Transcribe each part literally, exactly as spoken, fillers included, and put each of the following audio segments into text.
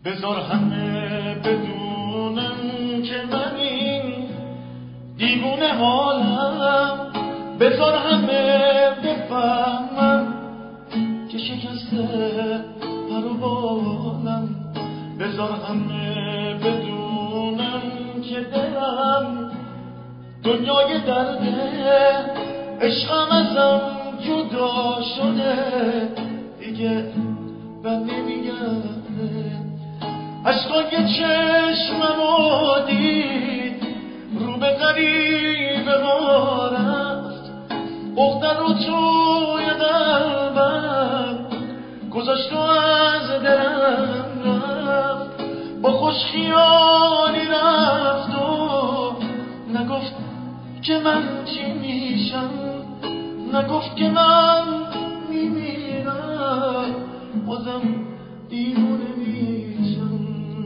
بذار همه بدونن که من این دیوونه حالم، بذار همه بفهمن که شکسته پر و بالم، بذار همه بدونن که دلم دنیای درده، عشقم ازم جدا شده دیگه بر نمیگرده. عشقای چشممو دید رو به غریبه ها رفت، اختر رو توی قلبم گذاشت و از دلم رفت، با خوش خیالی رفت و نگفت که من چی میشم، نگفت که من میمیرم، بازم دیوونه میشم.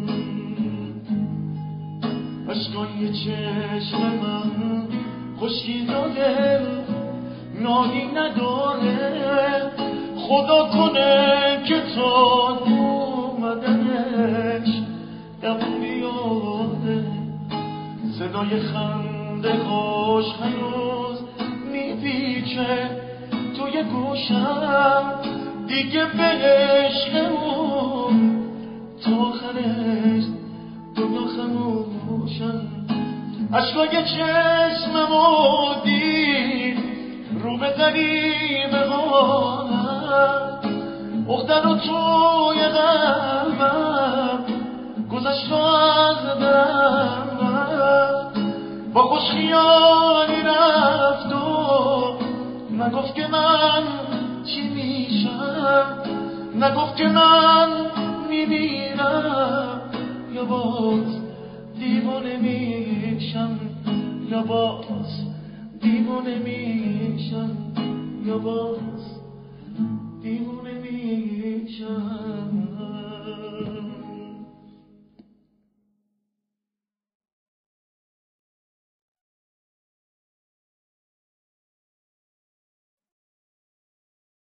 عشقای چشم من خشکی داده ناهی نداره، خدا کنه که تا اومدنش دم بیاده. صدای خنده خوش هنوز میپیچه توی گوشم، دیگه به عشقمون تا آخرش دنیا خموشم. عشقای چشممو دید رو به غریبه حالم، اختر رو توی قلبم گذشت و از دلم رفت، با خوش خیالی رفت و نگفت که من چی میشم، نگفت که من میمیرم یا باز دیوانه میشم، یا باز دیوانه میشم، یا باز